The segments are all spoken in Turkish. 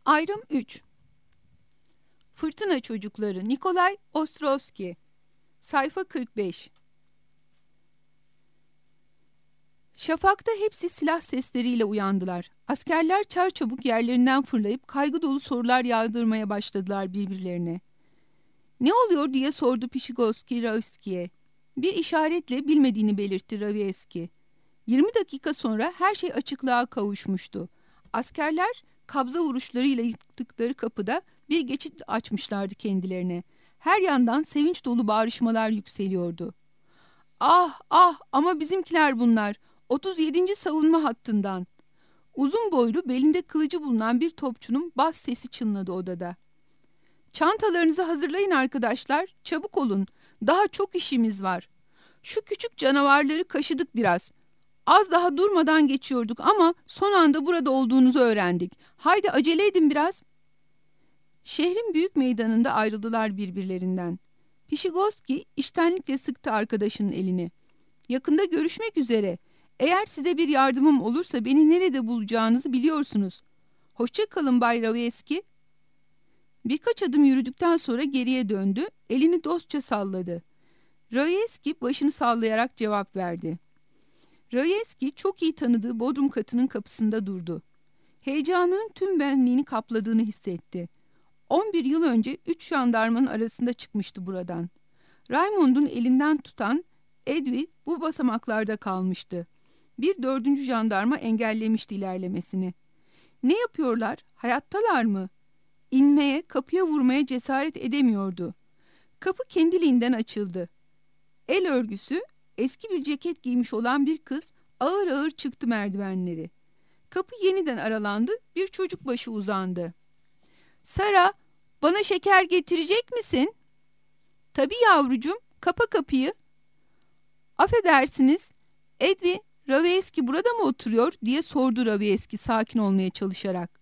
Ayrım 3. Fırtına Çocukları Nikolay Ostrovski. Sayfa 45. Şafakta hepsi silah sesleriyle uyandılar. Askerler çarçabuk yerlerinden fırlayıp kaygı dolu sorular yağdırmaya başladılar birbirlerine. "Ne oluyor?" diye sordu Pişigovski Raevski'ye. Bir işaretle bilmediğini belirtti Raevski. 20 dakika sonra her şey açıklığa kavuşmuştu. Askerler kabza vuruşlarıyla yıktıkları kapıda bir geçit açmışlardı kendilerine. Her yandan sevinç dolu bağrışmalar yükseliyordu. "Ah ah, ama bizimkiler bunlar. 37. savunma hattından." Uzun boylu, belinde kılıcı bulunan bir topçunun bas sesi çınladı odada. "Çantalarınızı hazırlayın arkadaşlar. Çabuk olun. Daha çok işimiz var. Şu küçük canavarları kaşıdık biraz. Az daha durmadan geçiyorduk ama son anda burada olduğunuzu öğrendik. Haydi acele edin biraz." Şehrin büyük meydanında ayrıldılar birbirlerinden. Pişigovski içtenlikle sıktı arkadaşının elini. "Yakında görüşmek üzere. Eğer size bir yardımım olursa beni nerede bulacağınızı biliyorsunuz. Hoşça kalın Bay Raevski." Birkaç adım yürüdükten sonra geriye döndü, elini dostça salladı. Raevski başını sallayarak cevap verdi. Raevski çok iyi tanıdığı bodrum katının kapısında durdu. Heyecanının tüm benliğini kapladığını hissetti. 11 yıl önce 3 jandarmanın arasında çıkmıştı buradan. Raymond'un elinden tutan Edwy bu basamaklarda kalmıştı. Bir 4. jandarma engellemişti ilerlemesini. Ne yapıyorlar? Hayattalar mı? İnmeye, kapıya vurmaya cesaret edemiyordu. Kapı kendiliğinden açıldı. El örgüsü, eski bir ceket giymiş olan bir kız ağır ağır çıktı merdivenleri. Kapı yeniden aralandı, bir çocuk başı uzandı. "Sara, bana şeker getirecek misin?" "Tabii yavrucuğum, kapa kapıyı." "Affedersiniz, Edwy Raevski burada mı oturuyor?" diye sordu Raevski sakin olmaya çalışarak.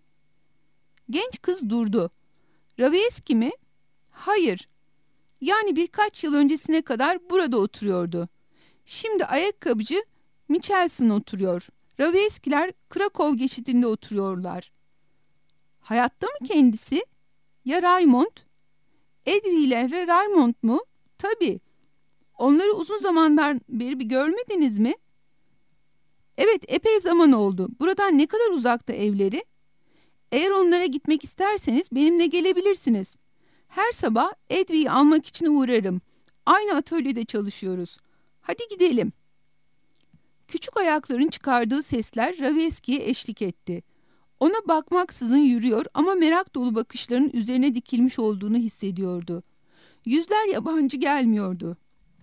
Genç kız durdu. "Raevski mi?" "Hayır. Yani birkaç yıl öncesine kadar burada oturuyordu. Şimdi ayakkabıcı Michelson oturuyor. Raevskiler Krakow geçidinde oturuyorlar." "Hayatta mı kendisi?" "Ya Raymond?" "Edwy ile Raymond mu?" "Tabii. Onları uzun zamandan beri bir görmediniz mi?" "Evet, epey zaman oldu. Buradan ne kadar uzakta evleri?" "Eğer onlara gitmek isterseniz benimle gelebilirsiniz. Her sabah Edwy'yi almak için uğrarım. Aynı atölyede çalışıyoruz. Hadi gidelim." Küçük ayakların çıkardığı sesler Raevski'ye eşlik etti. Ona bakmaksızın yürüyor ama merak dolu bakışların üzerine dikilmiş olduğunu hissediyordu. Yüzler yabancı gelmiyordu.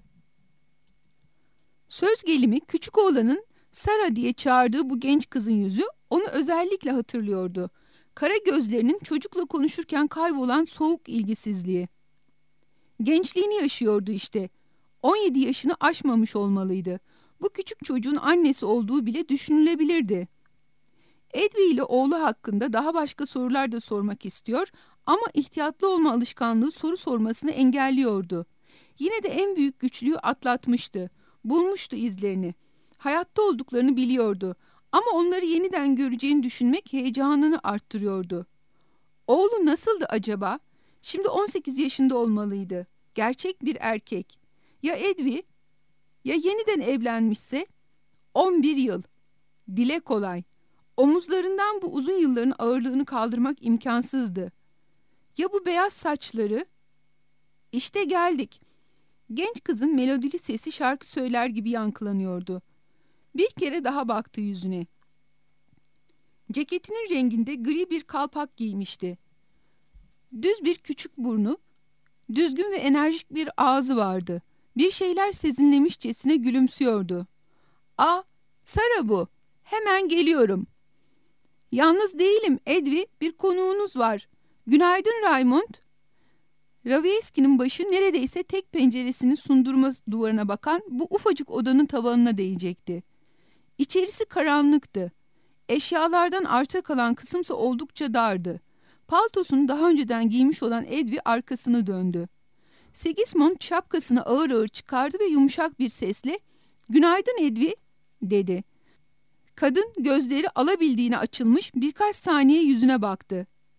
Söz gelimi küçük oğlanın Sara diye çağırdığı bu genç kızın yüzü onu özellikle hatırlıyordu. Kara gözlerinin çocukla konuşurken kaybolan soğuk ilgisizliği. Gençliğini yaşıyordu işte. 17 yaşını aşmamış olmalıydı. Bu küçük çocuğun annesi olduğu bile düşünülebilirdi. Edwy ile oğlu hakkında daha başka sorular da sormak istiyor ama ihtiyatlı olma alışkanlığı soru sormasını engelliyordu. Yine de en büyük güçlüğü atlatmıştı. Bulmuştu izlerini. Hayatta olduklarını biliyordu. Ama onları yeniden göreceğini düşünmek heyecanını arttırıyordu. Oğlu nasıldı acaba? Şimdi 18 yaşında olmalıydı. Gerçek bir erkek. Ya Edwy? Ya yeniden evlenmişse? 11 yıl. Dile kolay. Omuzlarından bu uzun yılların ağırlığını kaldırmak imkansızdı. Ya bu beyaz saçları? İşte geldik. Genç kızın melodili sesi şarkı söyler gibi yankılanıyordu. Bir kere daha baktı yüzüne. Ceketinin renginde gri bir kalpak giymişti. Düz bir küçük burnu, düzgün ve enerjik bir ağzı vardı. Bir şeyler sezinlemişçesine gülümsüyordu. "Ah, Sara bu. Hemen geliyorum." "Yalnız değilim Edwy, bir konuğunuz var. Günaydın Raymond." Raevski'nin başı neredeyse tek penceresinin sundurma duvarına bakan bu ufacık odanın tavanına değecekti. İçerisi karanlıktı. Eşyalardan arta kalan kısımsa oldukça dardı. Paltosunu daha önceden giymiş olan Edwy arkasını döndü. Sigismund şapkasını ağır ağır çıkardı ve yumuşak bir sesle "Günaydın Edwy," dedi. Kadın gözleri alabildiğine açılmış birkaç saniye yüzüne baktı.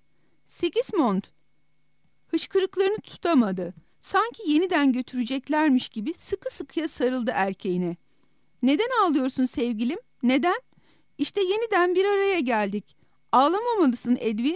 Sigismund! Hıçkırıklarını tutamadı. Sanki yeniden götüreceklermiş gibi sıkı sıkıya sarıldı erkeğine. Neden ağlıyorsun sevgilim? Neden? İşte yeniden bir araya geldik. Ağlamamalısın Edwy.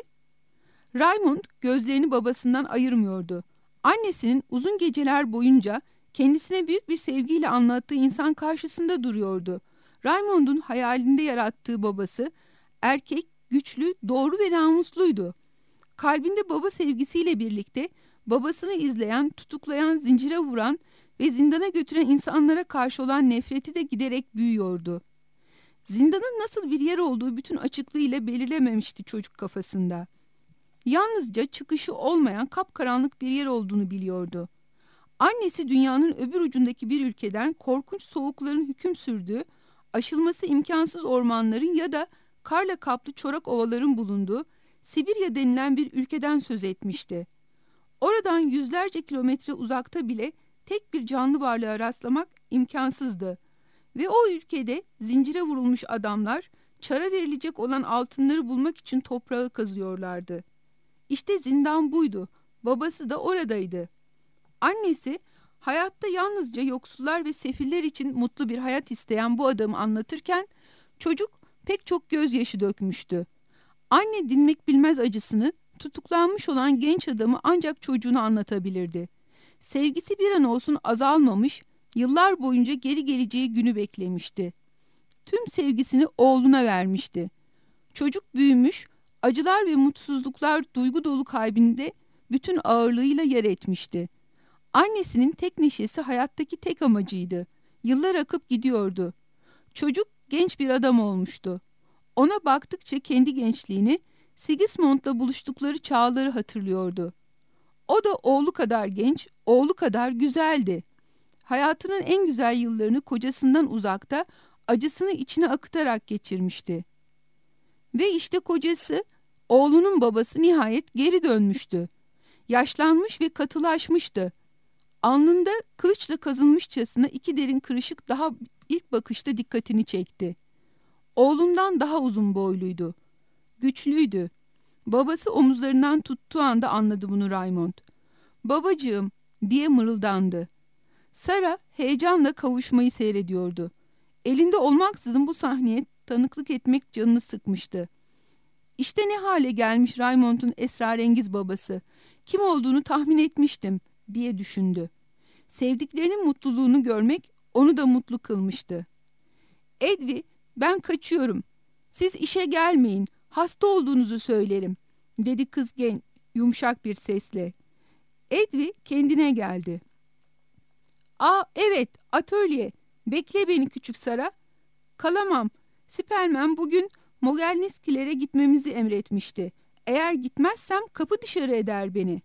Raymond gözlerini babasından ayırmıyordu. Annesinin uzun geceler boyunca kendisine büyük bir sevgiyle anlattığı insan karşısında duruyordu. Raymond'un hayalinde yarattığı babası, erkek, güçlü, doğru ve namusluydu. Kalbinde baba sevgisiyle birlikte babasını izleyen, tutuklayan, zincire vuran ve zindana götüren insanlara karşı olan nefreti de giderek büyüyordu. Zindanın nasıl bir yer olduğu bütün açıklığıyla belirlememişti çocuk kafasında. Yalnızca çıkışı olmayan kapkaranlık bir yer olduğunu biliyordu. Annesi dünyanın öbür ucundaki bir ülkeden korkunç soğukların hüküm sürdüğü, aşılması imkansız ormanların ya da karla kaplı çorak ovaların bulunduğu Sibirya denilen bir ülkeden söz etmişti. Oradan yüzlerce kilometre uzakta bile tek bir canlı varlığa rastlamak imkansızdı. Ve o ülkede zincire vurulmuş adamlar çara verilecek olan altınları bulmak için toprağı kazıyorlardı. İşte zindan buydu. Babası da oradaydı. Annesi hayatta yalnızca yoksullar ve sefiller için mutlu bir hayat isteyen bu adamı anlatırken çocuk pek çok gözyaşı dökmüştü. Anne dinmek bilmez acısını tutuklanmış olan genç adamı ancak çocuğuna anlatabilirdi. Sevgisi bir an olsun azalmamış, yıllar boyunca geri geleceği günü beklemişti. Tüm sevgisini oğluna vermişti. Çocuk büyümüş, acılar ve mutsuzluklar duygu dolu kalbinde bütün ağırlığıyla yer etmişti. Annesinin tek neşesi hayattaki tek amacıydı. Yıllar akıp gidiyordu. Çocuk genç bir adam olmuştu. Ona baktıkça kendi gençliğini, Sigismund'la buluştukları çağları hatırlıyordu. O da oğlu kadar genç, oğlu kadar güzeldi. Hayatının en güzel yıllarını kocasından uzakta, acısını içine akıtarak geçirmişti. Ve işte kocası, oğlunun babası nihayet geri dönmüştü. Yaşlanmış ve katılaşmıştı. Alnında kılıçla kazınmışçasına iki derin kırışık daha ilk bakışta dikkatini çekti. Oğlundan daha uzun boyluydu. Güçlüydü. Babası omuzlarından tuttuğu anda anladı bunu Raymond. "Babacığım," diye mırıldandı. Sara heyecanla kavuşmayı seyrediyordu. Elinde olmaksızın bu sahneye tanıklık etmek canını sıkmıştı. İşte ne hale gelmiş Raymond'un esrarengiz babası. Kim olduğunu tahmin etmiştim, diye düşündü. Sevdiklerinin mutluluğunu görmek onu da mutlu kılmıştı. "Edwy, ben kaçıyorum. Siz işe gelmeyin. Hasta olduğunuzu söylerim," dedi kız yumuşak bir sesle. Edwy kendine geldi. "Aa, evet, atölye. Bekle beni küçük Sara." "Kalamam. Spellman bugün Mogelniskilere gitmemizi emretmişti. Eğer gitmezsem kapı dışarı eder beni."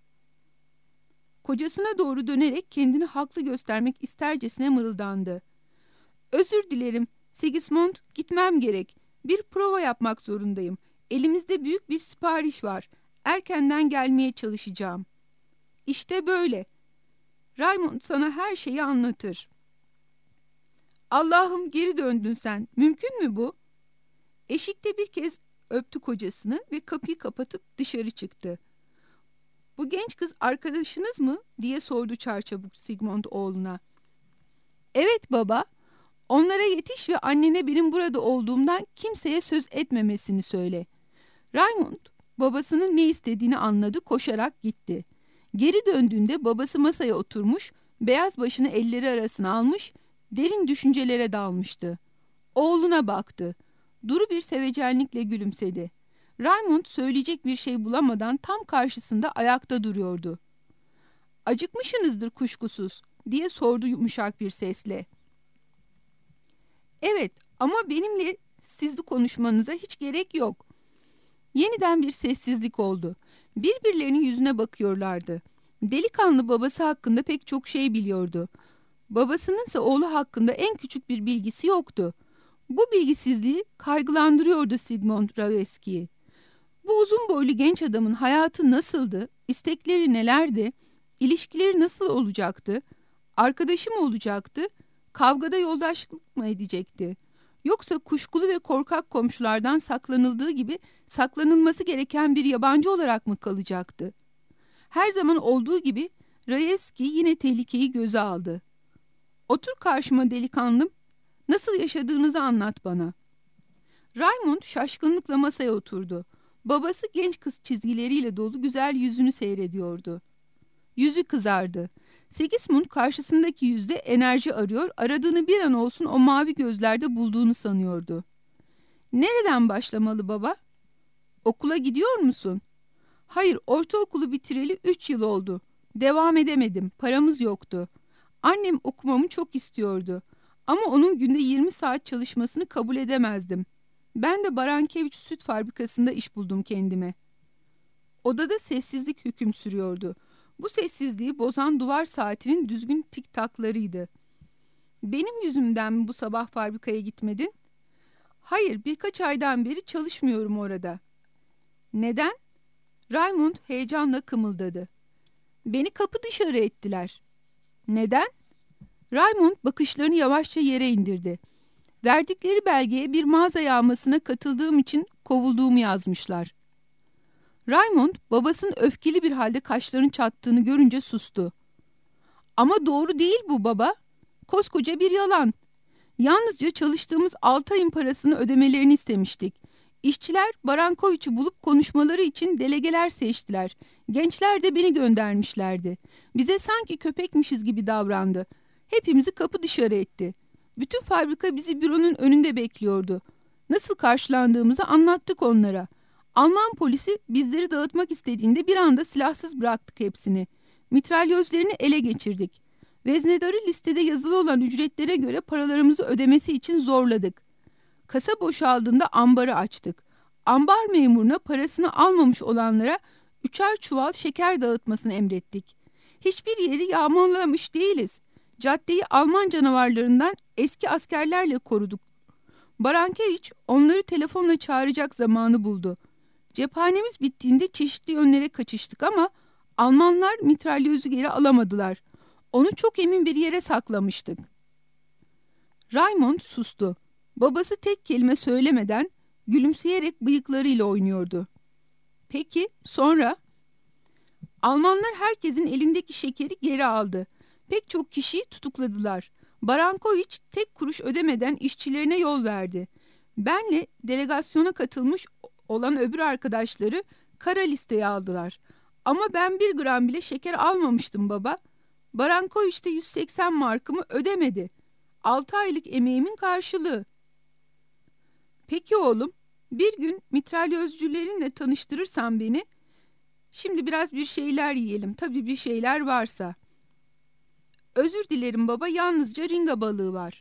Kocasına doğru dönerek kendini haklı göstermek istercesine mırıldandı. "Özür dilerim Sigismund, gitmem gerek. Bir prova yapmak zorundayım. Elimizde büyük bir sipariş var. Erkenden gelmeye çalışacağım." "İşte böyle. Raymond sana her şeyi anlatır." "Allah'ım, geri döndün sen. Mümkün mü bu?" Eşikte bir kez öptü kocasını ve kapıyı kapatıp dışarı çıktı. "Bu genç kız arkadaşınız mı?" diye sordu çarçabuk Sigmund oğluna. "Evet baba. Onlara yetiş ve annene benim burada olduğumdan kimseye söz etmemesini söyle." Raymond babasının ne istediğini anladı, koşarak gitti. Geri döndüğünde babası masaya oturmuş, beyaz başını elleri arasına almış, derin düşüncelere dalmıştı. Oğluna baktı. Duru bir sevecenlikle gülümsedi. Raymond söyleyecek bir şey bulamadan tam karşısında ayakta duruyordu. "Acıkmışsınızdır kuşkusuz," diye sordu yumuşak bir sesle. "Evet, ama benimle sizli konuşmanıza hiç gerek yok." Yeniden bir sessizlik oldu. Birbirlerinin yüzüne bakıyorlardı. Delikanlı babası hakkında pek çok şey biliyordu. Babasınınsa oğlu hakkında en küçük bir bilgisi yoktu. Bu bilgisizliği kaygılandırıyordu Sigmund Raveski'yi. Bu uzun boylu genç adamın hayatı nasıldı, istekleri nelerdi, ilişkileri nasıl olacaktı, arkadaşı mı olacaktı, kavgada yoldaşlık mı edecekti? Yoksa kuşkulu ve korkak komşulardan saklanıldığı gibi saklanılması gereken bir yabancı olarak mı kalacaktı? Her zaman olduğu gibi Raevski yine tehlikeyi göze aldı. "Otur karşıma delikanlım, nasıl yaşadığınızı anlat bana." Raymond şaşkınlıkla masaya oturdu. Babası genç kız çizgileriyle dolu güzel yüzünü seyrediyordu. Yüzü kızardı. Sigismund karşısındaki yüzde enerji arıyor, aradığını bir an olsun o mavi gözlerde bulduğunu sanıyordu. "Nereden başlamalı baba?" "Okula gidiyor musun?" "Hayır, ortaokulu bitireli 3 yıl oldu. Devam edemedim, paramız yoktu. Annem okumamı çok istiyordu. Ama onun günde 20 saat çalışmasını kabul edemezdim. Ben de Barankeviç süt fabrikasında iş buldum kendime." Odada sessizlik hüküm sürüyordu. Bu sessizliği bozan duvar saatinin düzgün tik taklarıydı. "Benim yüzümden mi bu sabah fabrikaya gitmedin?" "Hayır, birkaç aydan beri çalışmıyorum orada." "Neden?" Raymond heyecanla kımıldadı. "Beni kapı dışarı ettiler." "Neden?" Raymond bakışlarını yavaşça yere indirdi. Verdikleri belgeye bir mağaza yağmasına katıldığım için kovulduğumu yazmışlar. Raymond babasının öfkeli bir halde kaşlarını çattığını görünce sustu. "Ama doğru değil bu baba. Koskoca bir yalan. Yalnızca çalıştığımız 6 ayın parasını ödemelerini istemiştik. İşçiler Barankoviç'i bulup konuşmaları için delegeler seçtiler. Gençler de beni göndermişlerdi. Bize sanki köpekmişiz gibi davrandı. Hepimizi kapı dışarı etti. Bütün fabrika bizi büronun önünde bekliyordu. Nasıl karşılandığımızı anlattık onlara. Alman polisi bizleri dağıtmak istediğinde bir anda silahsız bıraktık hepsini. Mitralyözlerini ele geçirdik. Veznedarı listede yazılı olan ücretlere göre paralarımızı ödemesi için zorladık. Kasa boşaldığında ambarı açtık. Ambar memuruna parasını almamış olanlara 3'er çuval şeker dağıtmasını emrettik. Hiçbir yeri yağmalamış değiliz. Caddeyi Alman canavarlarından eski askerlerle koruduk. Barankeviç onları telefonla çağıracak zamanı buldu. Cephanemiz bittiğinde çeşitli yönlere kaçıştık ama Almanlar mitralyözü geri alamadılar. Onu çok emin bir yere saklamıştık." Raymond sustu. Babası tek kelime söylemeden gülümseyerek bıyıklarıyla oynuyordu. "Peki sonra?" "Almanlar herkesin elindeki şekeri geri aldı. Pek çok kişiyi tutukladılar. Barankoviç tek kuruş ödemeden işçilerine yol verdi. Benle delegasyona katılmış olan öbür arkadaşları kara listeye aldılar. Ama ben 1 gram bile şeker almamıştım baba. Barankoviç de 180 markımı ödemedi. 6 aylık emeğimin karşılığı." "Peki oğlum, bir gün mitralyözcülerinle tanıştırırsan beni, şimdi biraz bir şeyler yiyelim, tabii bir şeyler varsa." "Özür dilerim baba, yalnızca ringa balığı var."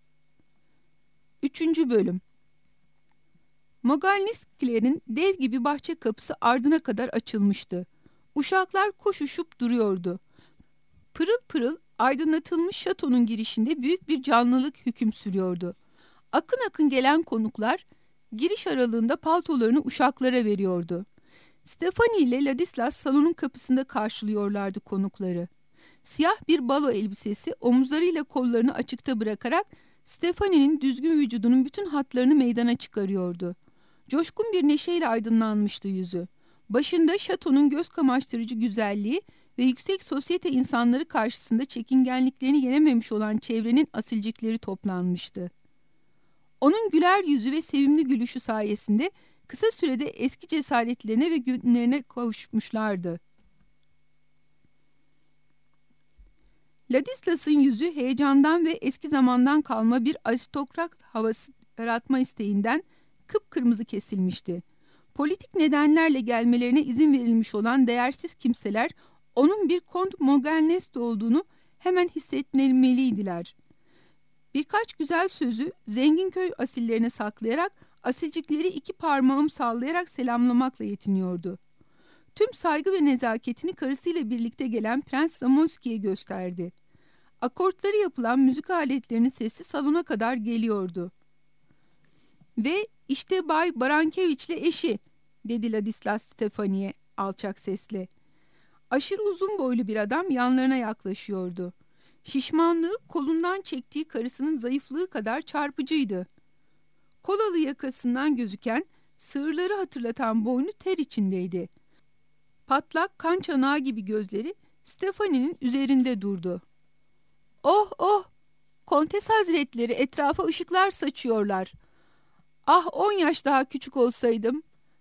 3. Bölüm. Mogalniskilerin dev gibi bahçe kapısı ardına kadar açılmıştı. Uşaklar koşuşup duruyordu. Pırıl pırıl aydınlatılmış şatonun girişinde büyük bir canlılık hüküm sürüyordu. Akın akın gelen konuklar giriş aralığında paltolarını uşaklara veriyordu. Stefani ile Ladislas salonun kapısında karşılıyorlardı konukları. Siyah bir balo elbisesi omuzlarıyla kollarını açıkta bırakarak Stefani'nin düzgün vücudunun bütün hatlarını meydana çıkarıyordu. Coşkun bir neşeyle aydınlanmıştı yüzü. Başında şatonun göz kamaştırıcı güzelliği ve yüksek sosyete insanları karşısında çekingenliklerini yenememiş olan çevrenin asilcikleri toplanmıştı. Onun güler yüzü ve sevimli gülüşü sayesinde kısa sürede eski cesaretlerine ve günlerine kavuşmuşlardı. Ladislas'ın yüzü heyecandan ve eski zamandan kalma bir aristokrat havası yaratma isteğinden kıpkırmızı kesilmişti. Politik nedenlerle gelmelerine izin verilmiş olan değersiz kimseler onun bir Kont Mogalnest olduğunu hemen hissetmeliydiler. Birkaç güzel sözü zengin köy asillerine saklayarak asilcikleri 2 parmağım sallayarak selamlamakla yetiniyordu. Tüm saygı ve nezaketini karısıyla birlikte gelen Prens Zamoyski'ye gösterdi. Akortları yapılan müzik aletlerinin sesi salona kadar geliyordu. "Ve işte Bay Barankeviç'le eşi," dedi Ladislas Stefani'ye alçak sesle. Aşırı uzun boylu bir adam yanlarına yaklaşıyordu. Şişmanlığı kolundan çektiği karısının zayıflığı kadar çarpıcıydı. Kolalı yakasından gözüken, sığırları hatırlatan boynu ter içindeydi. Patlak kan çanağı gibi gözleri Stephanie'nin üzerinde durdu. "Oh oh! Kontes Hazretleri, etrafa ışıklar saçıyorlar. Ah, 10 yaş daha küçük olsaydım.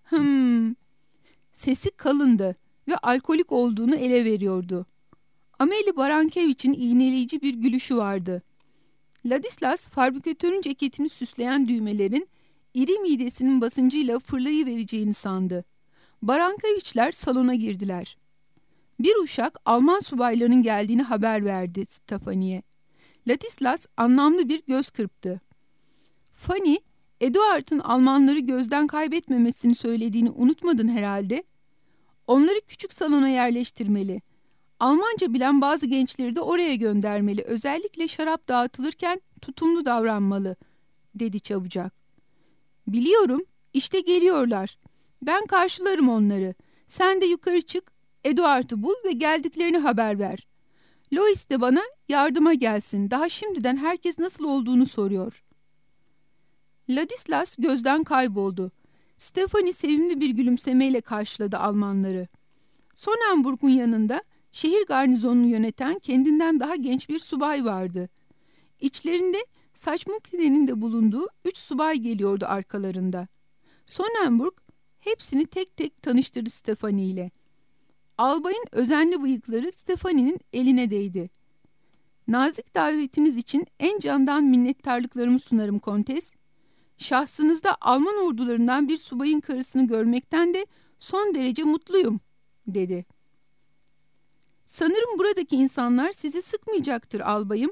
Sesi kalındı ve alkolik olduğunu ele veriyordu. Ameli Barankevich'in iğneleyici bir gülüşü vardı. Ladislas, fabrikatörün ceketini süsleyen düğmelerin iri midesinin basıncıyla fırlayıvereceğini sandı. Barankevichler salona girdiler. Bir uşak Alman subaylarının geldiğini haber verdi Stephanie'ye. Ladislas anlamlı bir göz kırptı. "Fanny, Eduard'ın Almanları gözden kaybetmemesini söylediğini unutmadın herhalde. Onları küçük salona yerleştirmeli. Almanca bilen bazı gençleri de oraya göndermeli. Özellikle şarap dağıtılırken tutumlu davranmalı," dedi çabucak. "Biliyorum, işte geliyorlar. Ben karşılarım onları. Sen de yukarı çık, Eduard'ı bul ve geldiklerini haber ver. Louis de bana yardıma gelsin. Daha şimdiden herkes nasıl olduğunu soruyor." Ladislas gözden kayboldu. Stephanie sevimli bir gülümsemeyle karşıladı Almanları. Sonnenburg'un yanında şehir garnizonunu yöneten kendinden daha genç bir subay vardı. İçlerinde Saçmukli'nin de bulunduğu 3 subay geliyordu arkalarında. Sonnenburg hepsini tek tek tanıştırdı Stephanie ile. Albayın özenli bıyıkları Stephanie'nin eline değdi. "Nazik davetiniz için en candan minnettarlıklarımı sunarım Kontes. Şahsınızda Alman ordularından bir subayın karısını görmekten de son derece mutluyum," dedi. "Sanırım buradaki insanlar sizi sıkmayacaktır albayım."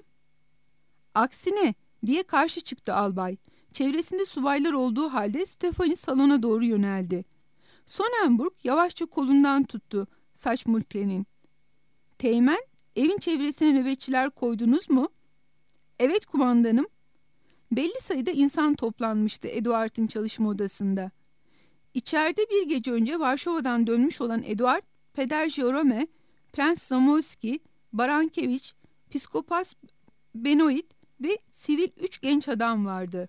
"Aksine," diye karşı çıktı albay. Çevresinde subaylar olduğu halde Stephanie salona doğru yöneldi. Sonnenburg yavaşça kolundan tuttu Saçmulke'nin. "Teğmen, evin çevresine nöbetçiler koydunuz mu?" "Evet kumandanım." Belli sayıda insan toplanmıştı Eduard'ın çalışma odasında. İçeride bir gece önce Varşova'dan dönmüş olan Eduard, Peder Jerome, Prens Zamoyski, Barankevich, Piskopas Benoit ve sivil 3 genç adam vardı.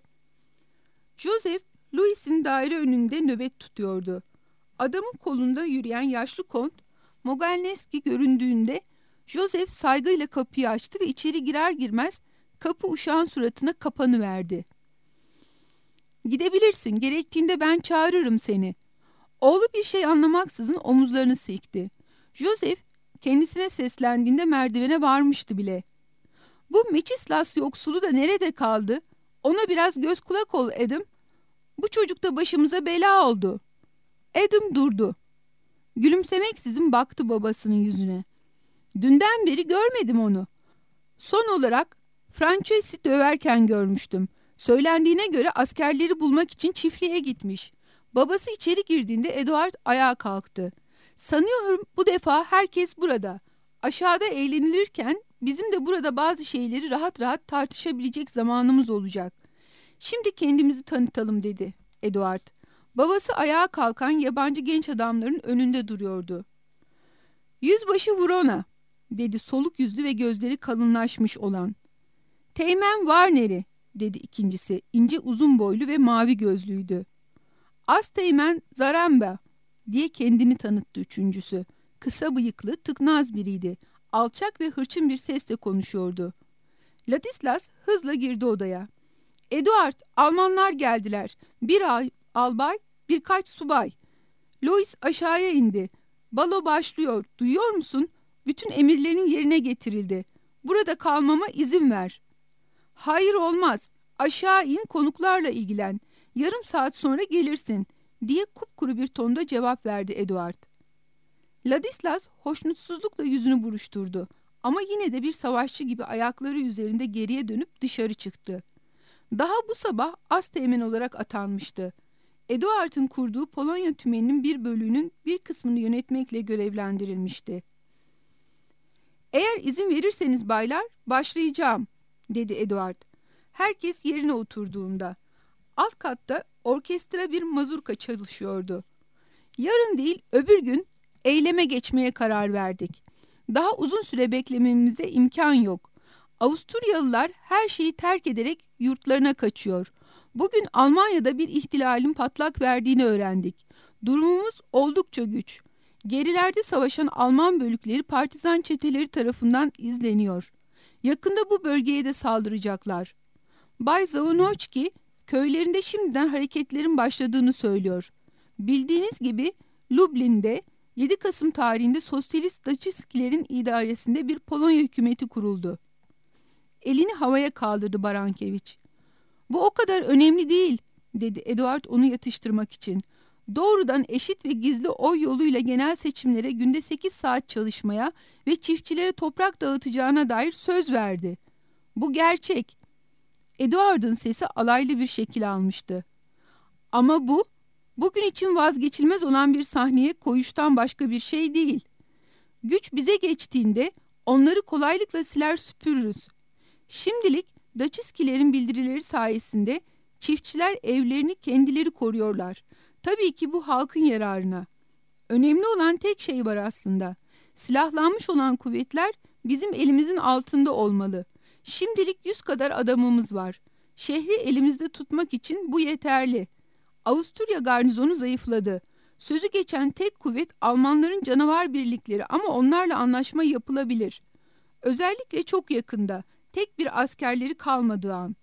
Joseph, Louis'in daire önünde nöbet tutuyordu. Adamın kolunda yürüyen yaşlı kont, Mogelneski göründüğünde Joseph saygıyla kapıyı açtı ve içeri girer girmez kapı uşağın suratına kapanıverdi. "Gidebilirsin, gerektiğinde ben çağırırım seni." Oğlu bir şey anlamaksızın omuzlarını silkti. Joseph kendisine seslendiğinde merdivene varmıştı bile. "Bu Meçislas yoksulu da nerede kaldı? Ona biraz göz kulak ol Adam. Bu çocuk da başımıza bela oldu." Adam durdu. Gülümsemeksizin baktı babasının yüzüne. "Dünden beri görmedim onu. Son olarak Frances'i döverken görmüştüm. Söylendiğine göre askerleri bulmak için çiftliğe gitmiş. Babası içeri girdiğinde Eduard ayağa kalktı. Sanıyorum bu defa herkes burada. Aşağıda eğlenilirken bizim de burada bazı şeyleri rahat rahat tartışabilecek zamanımız olacak. Şimdi kendimizi tanıtalım," dedi Eduard. Babası ayağa kalkan yabancı genç adamların önünde duruyordu. "Yüzbaşı Vrona," dedi soluk yüzlü ve gözleri kalınlaşmış olan. "Teğmen Warner'i," dedi ikincisi, ince uzun boylu ve mavi gözlüydü. "Asteğmen Zaremba," diye kendini tanıttı üçüncüsü. Kısa bıyıklı, tıknaz biriydi. Alçak ve hırçın bir sesle konuşuyordu. Ladislas hızla girdi odaya. "Eduard, Almanlar geldiler. Bir albay, birkaç subay. Louis aşağıya indi. Balo başlıyor. Duyuyor musun? Bütün emirlerin yerine getirildi. Burada kalmama izin ver." "Hayır, olmaz. Aşağı in, konuklarla ilgilen. Yarım saat sonra gelirsin," diye kupkuru bir tonda cevap verdi Eduard. Ladislas hoşnutsuzlukla yüzünü buruşturdu. Ama yine de bir savaşçı gibi ayakları üzerinde geriye dönüp dışarı çıktı. Daha bu sabah asteğmen olarak atanmıştı. Eduard'ın kurduğu Polonya tümeninin bir bölüğünün bir kısmını yönetmekle görevlendirilmişti. "Eğer izin verirseniz baylar, başlayacağım," dedi Eduard. Herkes yerine oturduğunda. Alt katta orkestra bir mazurka çalışıyordu. "Yarın değil, öbür gün eyleme geçmeye karar verdik. Daha uzun süre beklememize imkan yok. Avusturyalılar her şeyi terk ederek yurtlarına kaçıyor. Bugün Almanya'da bir ihtilalin patlak verdiğini öğrendik. Durumumuz oldukça güç. Gerilerde savaşan Alman bölükleri partizan çeteleri tarafından izleniyor. Yakında bu bölgeye de saldıracaklar. Bay Zawonoczki köylerinde şimdiden hareketlerin başladığını söylüyor. Bildiğiniz gibi Lublin'de 7 Kasım tarihinde Sosyalist Daçiskilerin idaresinde bir Polonya hükümeti kuruldu. Elini havaya kaldırdı Barankeviç. Bu o kadar önemli değil, dedi Eduard onu yatıştırmak için. Doğrudan eşit ve gizli oy yoluyla genel seçimlere günde 8 saat çalışmaya ve çiftçilere toprak dağıtacağına dair söz verdi. Bu gerçek. Eduard'ın sesi alaylı bir şekil almıştı. Ama bu, bugün için vazgeçilmez olan bir sahneye koyuştan başka bir şey değil. Güç bize geçtiğinde onları kolaylıkla siler süpürürüz. Şimdilik Daçiskilerin bildirileri sayesinde çiftçiler evlerini kendileri koruyorlar. Tabii ki bu halkın yararına. Önemli olan tek şey var aslında. Silahlanmış olan kuvvetler bizim elimizin altında olmalı. Şimdilik 100 kadar adamımız var. Şehri elimizde tutmak için bu yeterli. Avusturya garnizonu zayıfladı. Sözü geçen tek kuvvet Almanların canavar birlikleri ama onlarla anlaşma yapılabilir. Özellikle çok yakında, tek bir askerleri kalmadığı an.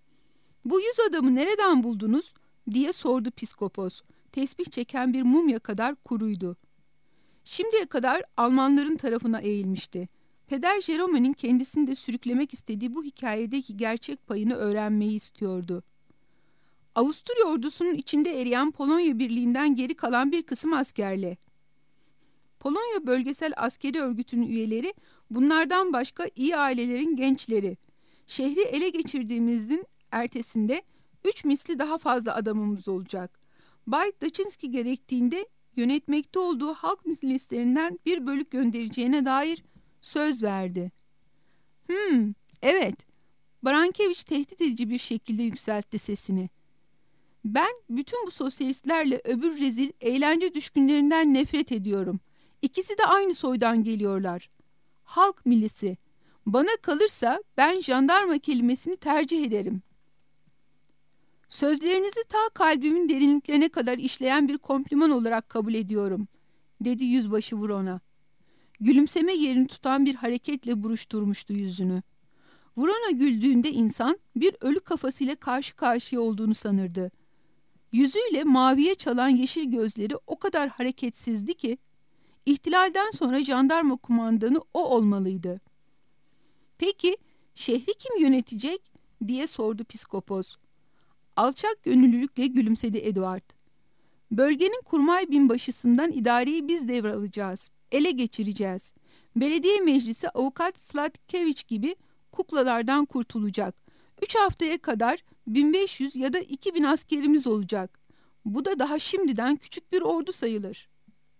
Bu 100 adamı nereden buldunuz diye sordu Piskopos. Tesbih çeken bir mumya kadar kuruydu. Şimdiye kadar Almanların tarafına eğilmişti. Peder Jerome'nin kendisini de sürüklemek istediği bu hikayedeki gerçek payını öğrenmeyi istiyordu. Avusturya ordusunun içinde eriyen Polonya Birliği'nden geri kalan bir kısım askerle. Polonya Bölgesel Askeri Örgütü'nün üyeleri, bunlardan başka iyi ailelerin gençleri. Şehri ele geçirdiğimizin ertesinde 3 misli daha fazla adamımız olacak. Bay Daçinski gerektiğinde yönetmekte olduğu halk milislerinden bir bölük göndereceğine dair söz verdi. Evet. Barankeviç tehdit edici bir şekilde yükseltti sesini. Ben bütün bu sosyalistlerle öbür rezil eğlence düşkünlerinden nefret ediyorum. İkisi de aynı soydan geliyorlar. Halk milisi. Bana kalırsa ben jandarma kelimesini tercih ederim. Sözlerinizi ta kalbimin derinliklerine kadar işleyen bir kompliman olarak kabul ediyorum, dedi yüzbaşı Vrona. Gülümseme yerini tutan bir hareketle buruşturmuştu yüzünü. Vrona güldüğünde insan bir ölü kafasıyla karşı karşıya olduğunu sanırdı. Yüzüyle maviye çalan yeşil gözleri o kadar hareketsizdi ki, ihtilalden sonra jandarma kumandanı o olmalıydı. Peki şehri kim yönetecek diye sordu Piskopos. Alçak gönüllülükle gülümsedi Eduard. Bölgenin kurmay binbaşısından idareyi biz devralacağız, ele geçireceğiz. Belediye meclisi avukat Slatkeviç gibi kuklalardan kurtulacak. 3 haftaya kadar 1500 ya da 2000 askerimiz olacak. Bu da daha şimdiden küçük bir ordu sayılır.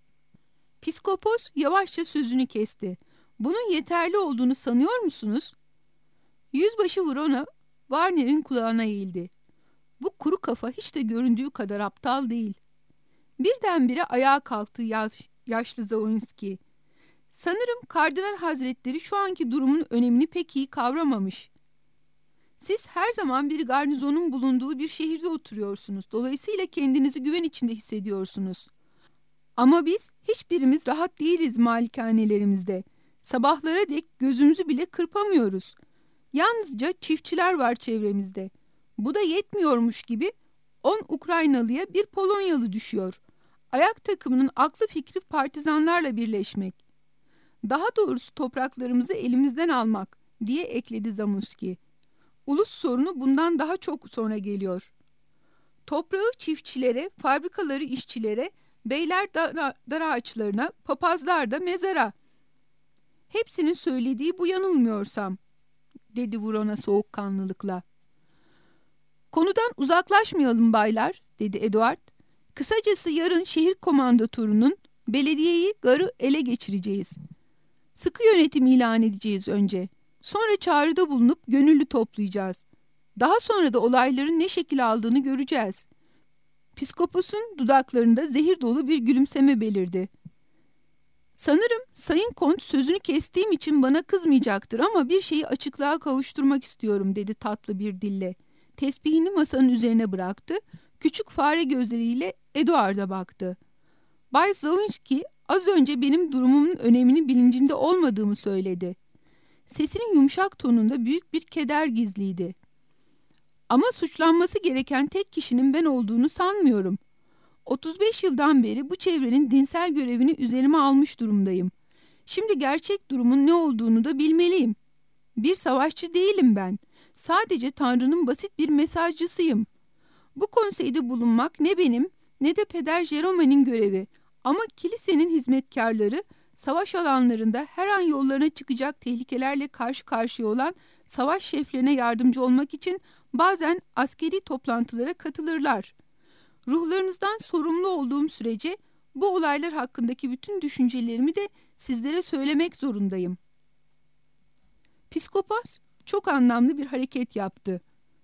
Piskopos yavaşça sözünü kesti. Bunun yeterli olduğunu sanıyor musunuz? Yüzbaşı Vrona Warner'in kulağına eğildi. Bu kuru kafa hiç de göründüğü kadar aptal değil. Birdenbire ayağa kalktı yaşlı Zawinski. Sanırım Kardinal Hazretleri şu anki durumun önemini pek iyi kavramamış. Siz her zaman bir garnizonun bulunduğu bir şehirde oturuyorsunuz. Dolayısıyla kendinizi güven içinde hissediyorsunuz. Ama biz hiçbirimiz rahat değiliz malikanelerimizde. Sabahlara dek gözümüzü bile kırpamıyoruz. Yalnızca çiftçiler var çevremizde. Bu da yetmiyormuş gibi 10 Ukraynalıya bir Polonyalı düşüyor. Ayak takımının aklı fikri partizanlarla birleşmek. Daha doğrusu topraklarımızı elimizden almak diye ekledi Zamuski. Ulus sorunu bundan daha çok sonra geliyor. Toprağı çiftçilere, fabrikaları işçilere, beyler dar ağaçlarına, papazlar da mezara. Hepsinin söylediği bu yanılmıyorsam, dedi Vrona soğukkanlılıkla. Konudan uzaklaşmayalım baylar, dedi Eduard. Kısacası yarın şehir komandatörünün belediyeyi, garı ele geçireceğiz. Sıkı yönetim ilan edeceğiz önce. Sonra çağrıda bulunup gönüllü toplayacağız. Daha sonra da olayların ne şekil aldığını göreceğiz. Piskopos'un dudaklarında zehir dolu bir gülümseme belirdi. Sanırım Sayın Kont sözünü kestiğim için bana kızmayacaktır ama bir şeyi açıklığa kavuşturmak istiyorum, dedi tatlı bir dille. tespihini masanın üzerine bıraktı, küçük fare gözleriyle Eduard'a baktı. Bay Zawinski az önce benim durumumun önemini bilincinde olmadığımı söyledi. Sesinin yumuşak tonunda büyük bir keder gizliydi. Ama suçlanması gereken tek kişinin ben olduğunu sanmıyorum. 35 yıldan beri bu çevrenin dinsel görevini üzerime almış durumdayım. Şimdi gerçek durumun ne olduğunu da bilmeliyim. Bir savaşçı değilim ben. Sadece Tanrı'nın basit bir mesajcısıyım. Bu konseyde bulunmak ne benim ne de Peder Jerome'nin görevi. Ama kilisenin hizmetkarları savaş alanlarında her an yollarına çıkacak tehlikelerle karşı karşıya olan savaş şeflerine yardımcı olmak için bazen askeri toplantılara katılırlar. Ruhlarınızdan sorumlu olduğum sürece bu olaylar hakkındaki bütün düşüncelerimi de sizlere söylemek zorundayım. Piskopos çok anlamlı bir hareket yaptı.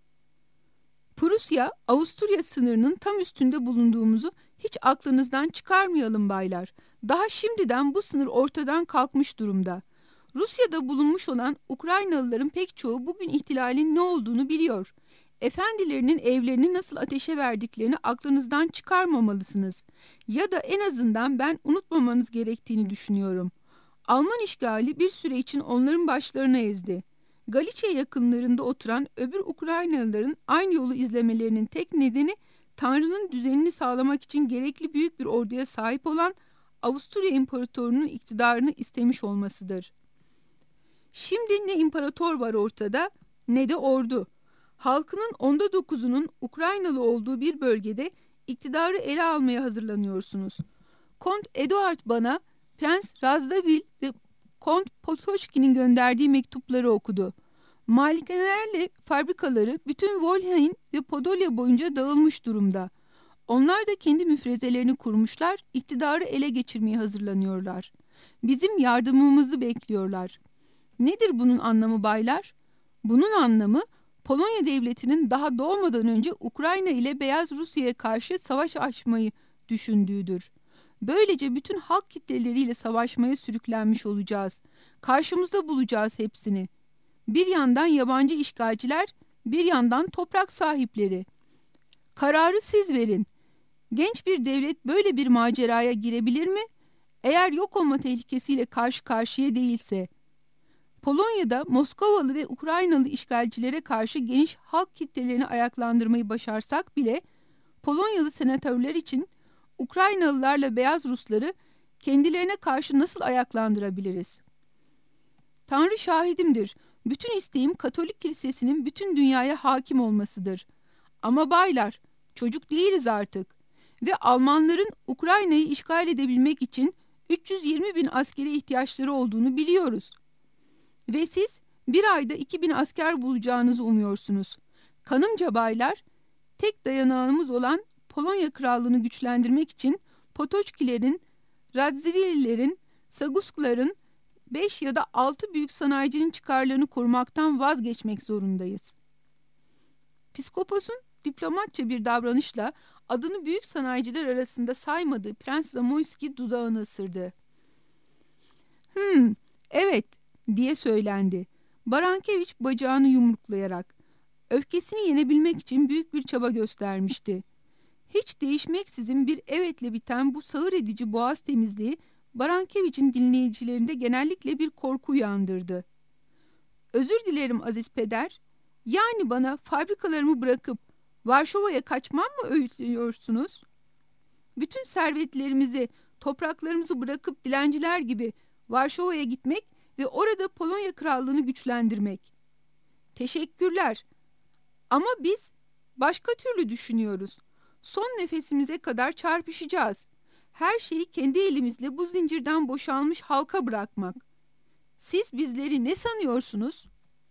Prusya, Avusturya sınırının tam üstünde bulunduğumuzu hiç aklınızdan çıkarmayalım baylar. Daha şimdiden bu sınır ortadan kalkmış durumda. Rusya'da bulunmuş olan Ukraynalıların pek çoğu bugün ihtilalin ne olduğunu biliyor. Efendilerinin evlerini nasıl ateşe verdiklerini aklınızdan çıkarmamalısınız. Ya da en azından ben unutmamanız gerektiğini düşünüyorum. Alman işgali bir süre için onların başlarına ezdi. Galicia yakınlarında oturan öbür Ukraynalıların aynı yolu izlemelerinin tek nedeni Tanrı'nın düzenini sağlamak için gerekli büyük bir orduya sahip olan Avusturya İmparatorluğu'nun iktidarını istemiş olmasıdır. Şimdi ne imparator var ortada ne de ordu. Halkının 9'unun Ukraynalı olduğu bir bölgede iktidarı ele almaya hazırlanıyorsunuz. Kont Eduard bana Prens Razdavil ve Kont Potoçki'nin gönderdiği mektupları okudu. Malikanelerle fabrikaları bütün Volhain ve Podolya boyunca dağılmış durumda. Onlar da kendi müfrezelerini kurmuşlar, iktidarı ele geçirmeye hazırlanıyorlar. Bizim yardımımızı bekliyorlar. Nedir bunun anlamı baylar? Bunun anlamı Polonya devletinin daha doğmadan önce Ukrayna ile Beyaz Rusya'ya karşı savaş açmayı düşündüğüdür. Böylece bütün halk kitleleriyle savaşmaya sürüklenmiş olacağız. Karşımızda bulacağız hepsini. Bir yandan yabancı işgalciler, bir yandan toprak sahipleri. Kararı siz verin. Genç bir devlet böyle bir maceraya girebilir mi? Eğer yok olma tehlikesiyle karşı karşıya değilse. Polonya'da Moskovalı ve Ukraynalı işgalcilere karşı geniş halk kitlelerini ayaklandırmayı başarsak bile Polonyalı senatörler için Ukraynalılarla Beyaz Rusları kendilerine karşı nasıl ayaklandırabiliriz? Tanrı şahidimdir. Bütün isteğim Katolik Kilisesi'nin bütün dünyaya hakim olmasıdır. Ama baylar, çocuk değiliz artık. Ve Almanların Ukrayna'yı işgal edebilmek için 320 bin askere ihtiyaçları olduğunu biliyoruz. Ve siz bir ayda 2.000 asker bulacağınızı umuyorsunuz. Kanımca baylar, tek dayanağımız olan Polonya Krallığı'nı güçlendirmek için Potoçkilerin, Radzivillilerin, Saguskların 5 ya da 6 büyük sanayicinin çıkarlarını korumaktan vazgeçmek zorundayız. Piskopos'un diplomatça bir davranışla adını büyük sanayiciler arasında saymadığı Prens Zamoyski dudağını ısırdı. Evet diye söylendi. Barankeviç bacağını yumruklayarak. Öfkesini yenebilmek için büyük bir çaba göstermişti. Hiç değişmeksizin bir evetle biten bu sağır edici boğaz temizliği Barankeviç'in dinleyicilerinde genellikle bir korku uyandırdı. Özür dilerim aziz peder. Yani bana fabrikalarımı bırakıp Varşova'ya kaçmam mı öğütlüyorsunuz? Bütün servetlerimizi, topraklarımızı bırakıp dilenciler gibi Varşova'ya gitmek ve orada Polonya Krallığı'nı güçlendirmek. Teşekkürler. Ama biz başka türlü düşünüyoruz. Son nefesimize kadar çarpışacağız. Her şeyi kendi elimizle bu zincirden boşalmış halka bırakmak. Siz bizleri ne sanıyorsunuz?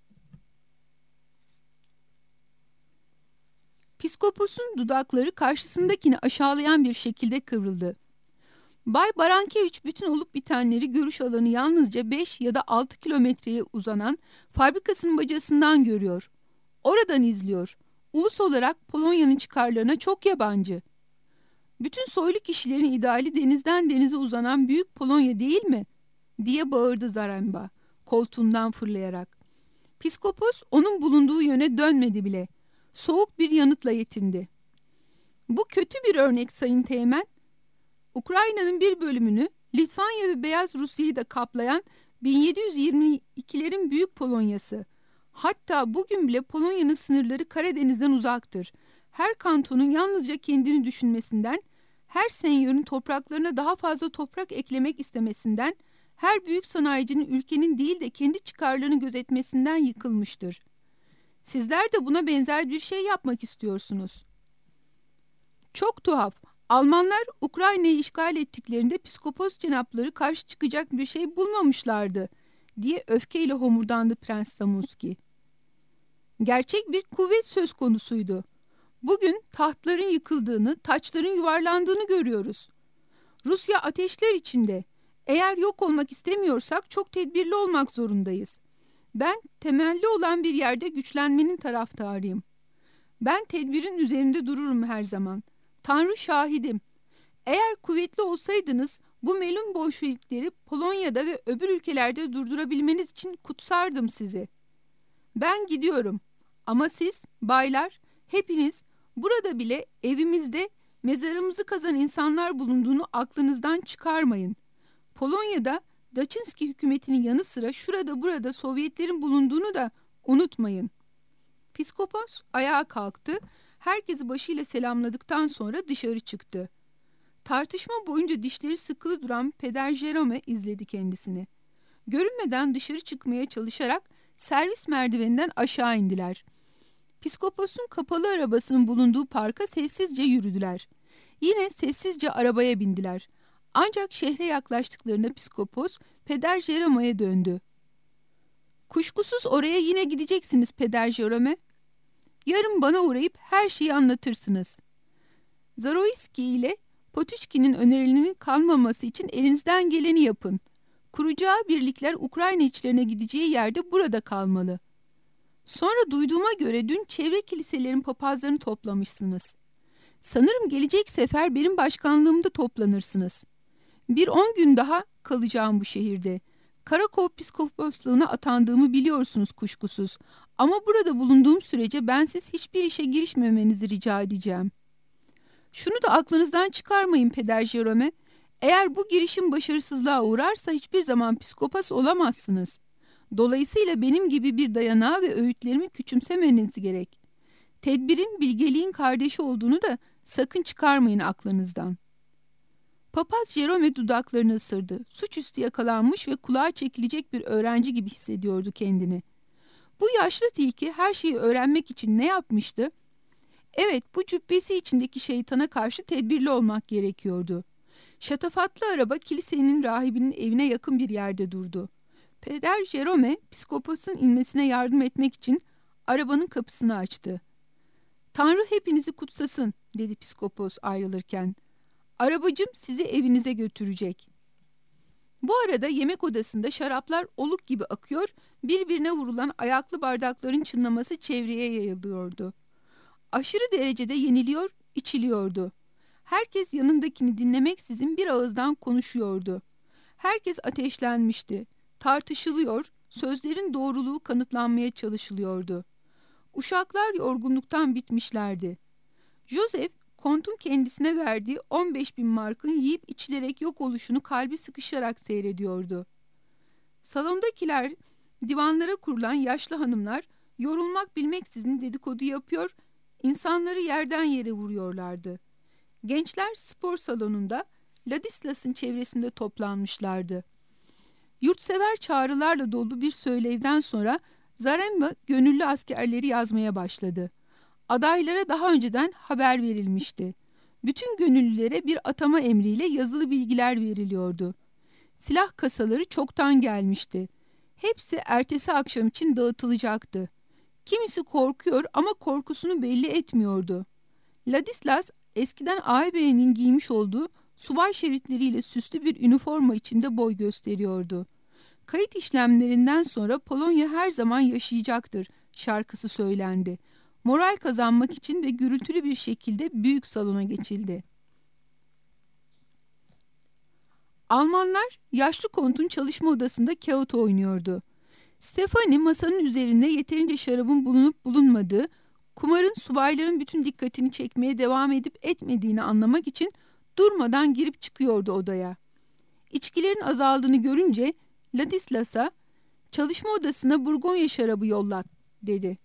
Piskopos'un dudakları karşısındakini aşağılayan bir şekilde kıvrıldı. Bay Barankeviç bütün olup bitenleri görüş alanı yalnızca 5 ya da 6 kilometreye uzanan fabrikasının bacasından görüyor. Oradan izliyor. Ulus olarak Polonya'nın çıkarlarına çok yabancı. Bütün soylu kişilerin ideali denizden denize uzanan büyük Polonya değil mi? Diye bağırdı Zaremba koltuğundan fırlayarak. Piskopos onun bulunduğu yöne dönmedi bile. soğuk bir yanıtla yetindi. Bu kötü bir örnek Sayın Teğmen. Ukrayna'nın bir bölümünü, Litvanya ve Beyaz Rusya'yı da kaplayan 1722'lerin Büyük Polonyası. Hatta bugün bile Polonya'nın sınırları Karadeniz'den uzaktır. Her kantonun yalnızca kendini düşünmesinden, her senyörün topraklarına daha fazla toprak eklemek istemesinden, her büyük sanayicinin ülkenin değil de kendi çıkarlarını gözetmesinden yıkılmıştır. Sizler de buna benzer bir şey yapmak istiyorsunuz. Çok tuhaf. Almanlar Ukrayna'yı işgal ettiklerinde Piskopos cenapları karşı çıkacak bir şey bulmamışlardı, diye öfkeyle homurdandı Prens Zamoyski. Gerçek bir kuvvet söz konusuydu. Bugün tahtların yıkıldığını, taçların yuvarlandığını görüyoruz. Rusya ateşler içinde. Eğer yok olmak istemiyorsak çok tedbirli olmak zorundayız. Ben temelli olan bir yerde güçlenmenin taraftarıyım. Ben tedbirin üzerinde dururum her zaman. Tanrı şahidim. Eğer kuvvetli olsaydınız bu melun Bolşevikleri Polonya'da ve öbür ülkelerde durdurabilmeniz için kutsardım sizi. Ben gidiyorum. Ama siz, baylar, hepiniz burada bile evimizde mezarımızı kazan insanlar bulunduğunu aklınızdan çıkarmayın. Polonya'da Daçinski hükümetinin yanı sıra şurada burada Sovyetlerin bulunduğunu da unutmayın. Piskopos ayağa kalktı, herkesi başıyla selamladıktan sonra dışarı çıktı. Tartışma boyunca dişleri sıkılı duran Peder Jerome izledi kendisini. Görünmeden dışarı çıkmaya çalışarak servis merdiveninden aşağı indiler. Piskopos'un kapalı arabasının bulunduğu parka sessizce yürüdüler. Yine sessizce arabaya bindiler. Ancak şehre yaklaştıklarında Piskopos Peder Jerome'ye döndü. "Kuşkusuz oraya yine gideceksiniz Peder Jerome. Yarın bana uğrayıp her şeyi anlatırsınız. Zaroyski ile Potuşkin'in önerilerinin kalmaması için elinizden geleni yapın. Kuracağı birlikler Ukrayna içlerine gideceği yerde burada kalmalı. Sonra duyduğuma göre dün çevre kiliselerin papazlarını toplamışsınız. Sanırım gelecek sefer benim başkanlığımda toplanırsınız. 10 gün daha kalacağım bu şehirde. Karakov piskoposluğuna atandığımı biliyorsunuz kuşkusuz. Ama burada bulunduğum sürece bensiz hiçbir işe girişmemenizi rica edeceğim. Şunu da aklınızdan çıkarmayın Peder Jerome. Eğer bu girişim başarısızlığa uğrarsa hiçbir zaman piskopos olamazsınız. Dolayısıyla benim gibi bir dayanağı ve öğütlerimi küçümsemeniz gerek. Tedbirin bilgeliğin kardeşi olduğunu da sakın çıkarmayın aklınızdan." Papaz Jerome dudaklarını ısırdı. Suçüstü yakalanmış ve kulağa çekilecek bir öğrenci gibi hissediyordu kendini. Bu yaşlı tilki her şeyi öğrenmek için ne yapmıştı? Evet, bu cübbesi içindeki şeytana karşı tedbirli olmak gerekiyordu. Şatafatlı araba kilisenin rahibinin evine yakın bir yerde durdu. Peder Jerome, piskoposun inmesine yardım etmek için arabanın kapısını açtı. "Tanrı hepinizi kutsasın," dedi piskopos ayrılırken. "Arabacım sizi evinize götürecek." Bu arada yemek odasında şaraplar oluk gibi akıyor, birbirine vurulan ayaklı bardakların çınlaması çevreye yayılıyordu. Aşırı derecede yeniliyor, içiliyordu. Herkes yanındakini dinlemeksizin bir ağızdan konuşuyordu. Herkes ateşlenmişti. Tartışılıyor, sözlerin doğruluğu kanıtlanmaya çalışılıyordu. Uşaklar yorgunluktan bitmişlerdi. Joseph, kontun kendisine verdiği 15.000 markın yiyip içilerek yok oluşunu kalbi sıkışarak seyrediyordu. Salondakiler, divanlara kurulan yaşlı hanımlar, yorulmak bilmeksizin dedikodu yapıyor, insanları yerden yere vuruyorlardı. Gençler spor salonunda, Ladislas'ın çevresinde toplanmışlardı. Yurtsever çağrılarla dolu bir söylevden sonra Zaremba gönüllü askerleri yazmaya başladı. Adaylara daha önceden haber verilmişti. Bütün gönüllülere bir atama emriyle yazılı bilgiler veriliyordu. Silah kasaları çoktan gelmişti. Hepsi ertesi akşam için dağıtılacaktı. Kimisi korkuyor ama korkusunu belli etmiyordu. Ladislas eskiden ağabeyin giymiş olduğu subay şeritleriyle süslü bir üniforma içinde boy gösteriyordu. "Kayıt işlemlerinden sonra Polonya her zaman yaşayacaktır" şarkısı söylendi. Moral kazanmak için ve gürültülü bir şekilde büyük salona geçildi. Almanlar yaşlı kontun çalışma odasında kağıt oynuyordu. Stefani masanın üzerinde yeterince şarabın bulunup bulunmadığı, Kumarın subayların bütün dikkatini çekmeye devam edip etmediğini anlamak için durmadan girip çıkıyordu odaya. İçkilerin azaldığını görünce Ladislas'a çalışma odasına Burgonya şarabı yollat dedi.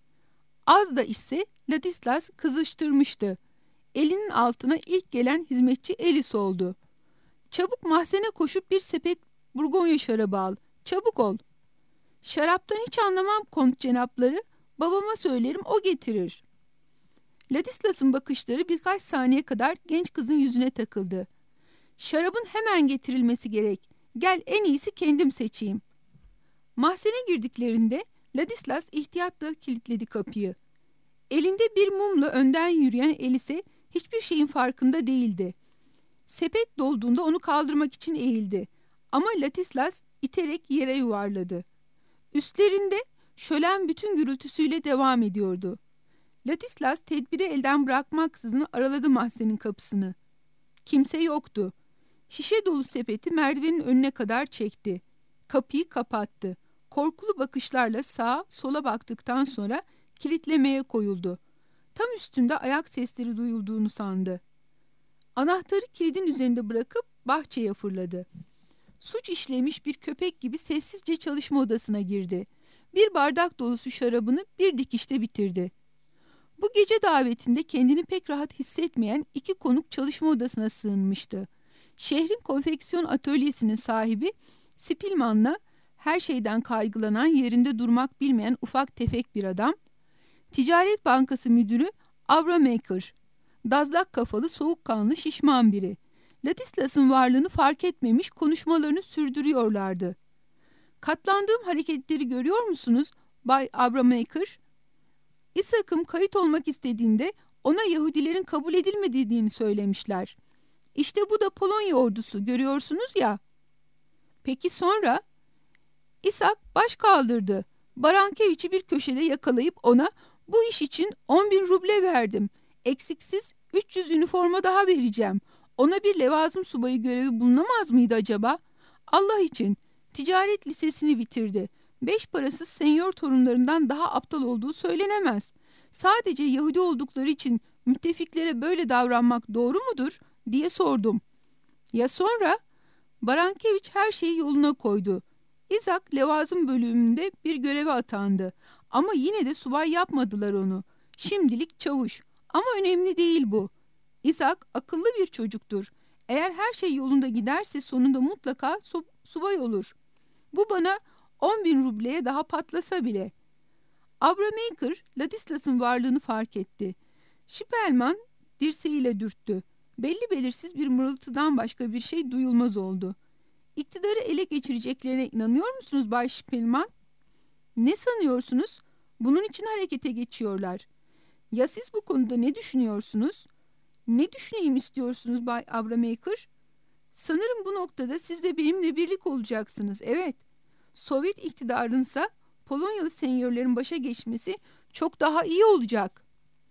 Az da içse Ladislas kızıştırmıştı. Elinin altına ilk gelen hizmetçi Elis oldu. Çabuk mahzene koşup bir sepet Burgonya şarabı al. Çabuk ol. Şaraptan hiç anlamam kont cenapları. Babama söylerim o getirir. Ladislas'ın bakışları birkaç saniye kadar genç kızın yüzüne takıldı. Şarabın hemen getirilmesi gerek. Gel en iyisi kendim seçeyim. Mahzene girdiklerinde Ladislas ihtiyatla kilitledi kapıyı. Elinde bir mumla önden yürüyen Elis'e hiçbir şeyin farkında değildi. Sepet dolduğunda onu kaldırmak için eğildi. Ama Ladislas iterek yere yuvarladı. Üstlerinde şölen bütün gürültüsüyle devam ediyordu. Ladislas tedbiri elden bırakmaksızın araladı mahzenin kapısını. Kimse yoktu. Şişe dolu sepeti merdivenin önüne kadar çekti. Kapıyı kapattı. Korkulu bakışlarla sağa sola baktıktan sonra kilitlemeye koyuldu. Tam üstünde ayak sesleri duyulduğunu sandı. Anahtarı kilidin üzerinde bırakıp bahçeye fırladı. Suç işlemiş bir köpek gibi sessizce çalışma odasına girdi. Bir bardak dolusu şarabını bir dikişte bitirdi. Bu gece davetinde kendini pek rahat hissetmeyen iki konuk çalışma odasına sığınmıştı. Şehrin konfeksiyon atölyesinin sahibi Spilman'la her şeyden kaygılanan, yerinde durmak bilmeyen ufak tefek bir adam, Ticaret Bankası müdürü Abramaker, dazlak kafalı, soğukkanlı, şişman biri. Ladislas'ın varlığını fark etmemiş, konuşmalarını sürdürüyorlardı. Katlandığım hareketleri görüyor musunuz Bay Abramaker? İshak'ım kayıt olmak istediğinde ona Yahudilerin kabul edilmediğini söylemişler. İşte bu da Polonya ordusu, görüyorsunuz ya. Peki sonra? İshak baş kaldırdı. Barankeviç'i bir köşede yakalayıp ona bu iş için 10.000 ruble verdim. Eksiksiz 300 üniforma daha vereceğim. Ona bir levazım subayı görevi bulunamaz mıydı acaba? Allah için ticaret lisesini bitirdi. 5 parasız senyor torunlarından daha aptal olduğu söylenemez. Sadece Yahudi oldukları için müttefiklere böyle davranmak doğru mudur diye sordum. Ya sonra? Barankeviç her şeyi yoluna koydu. İshak levazım bölümünde bir göreve atandı. Ama yine de subay yapmadılar onu. Şimdilik çavuş. Ama önemli değil bu. İshak akıllı bir çocuktur. Eğer her şey yolunda giderse sonunda mutlaka subay olur. Bu bana 10.000 rubleye daha patlasa bile. Abramaker, Ladislas'ın varlığını fark etti. Spelman dirseğiyle dürttü. Belli belirsiz bir mırıltıdan başka bir şey duyulmaz oldu. İktidarı ele geçireceklerine inanıyor musunuz Bay Spelman? Ne sanıyorsunuz? Bunun için harekete geçiyorlar. Ya siz bu konuda ne düşünüyorsunuz? Ne düşüneyim istiyorsunuz Bay Abramaker? Sanırım bu noktada siz de benimle birlik olacaksınız. Evet. Sovyet iktidarınsa Polonyalı senyörlerin başa geçmesi çok daha iyi olacak.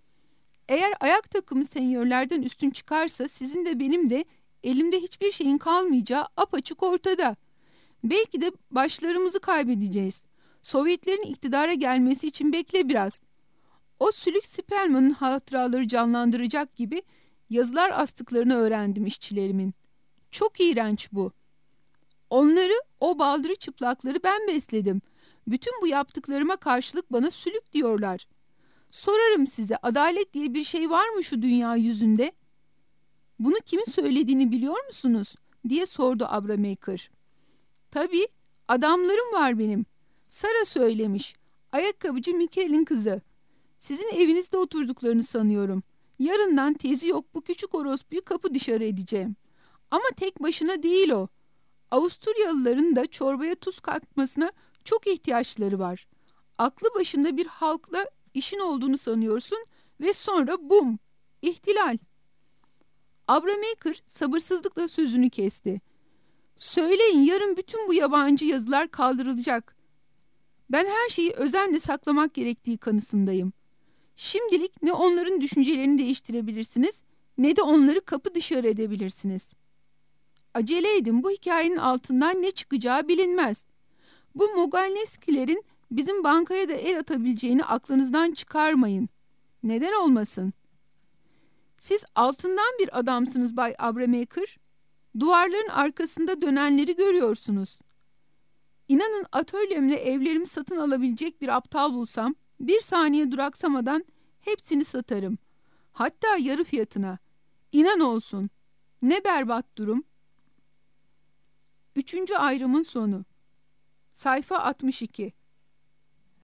Eğer ayak takımı senyörlerden üstün çıkarsa sizin de benim de elimde hiçbir şeyin kalmayacağı apaçık ortada. Belki de başlarımızı kaybedeceğiz. Sovyetlerin iktidara gelmesi için bekle biraz. O sülük Spelman'ın hatıraları canlandıracak gibi yazılar astıklarını öğrendim işçilerimin. Çok iğrenç bu. Onları, o baldırı çıplakları ben besledim. Bütün bu yaptıklarıma karşılık bana sülük diyorlar. Sorarım size, adalet diye bir şey var mı şu dünya yüzünde? Bunu kimin söylediğini biliyor musunuz? Diye sordu Abramaker. Tabii, adamlarım var benim. Sara söylemiş. Ayakkabıcı Mikael'in kızı. Sizin evinizde oturduklarını sanıyorum. Yarından tezi yok bu küçük orospuyu kapı dışarı edeceğim. Ama tek başına değil o. Avusturyalıların da çorbaya tuz katmasına çok ihtiyaçları var. Aklı başında bir halkla işin olduğunu sanıyorsun ve sonra bum, ihtilal. Abramaker sabırsızlıkla sözünü kesti. Söyleyin yarın bütün bu yabancı yazılar kaldırılacak. Ben her şeyi özenle saklamak gerektiği kanısındayım. Şimdilik ne onların düşüncelerini değiştirebilirsiniz ne de onları kapı dışarı edebilirsiniz. Acele edin, bu hikayenin altından ne çıkacağı bilinmez. Bu Mogalneskilerin bizim bankaya da el atabileceğini aklınızdan çıkarmayın. Neden olmasın? Siz altından bir adamsınız Bay Abramaker. Duvarların arkasında dönenleri görüyorsunuz. İnanın atölyemle evlerimi satın alabilecek bir aptal bulsam, bir saniye duraksamadan hepsini satarım. Hatta yarı fiyatına. İnan olsun. Ne berbat durum. 3. ayrımın sonu. Sayfa 62.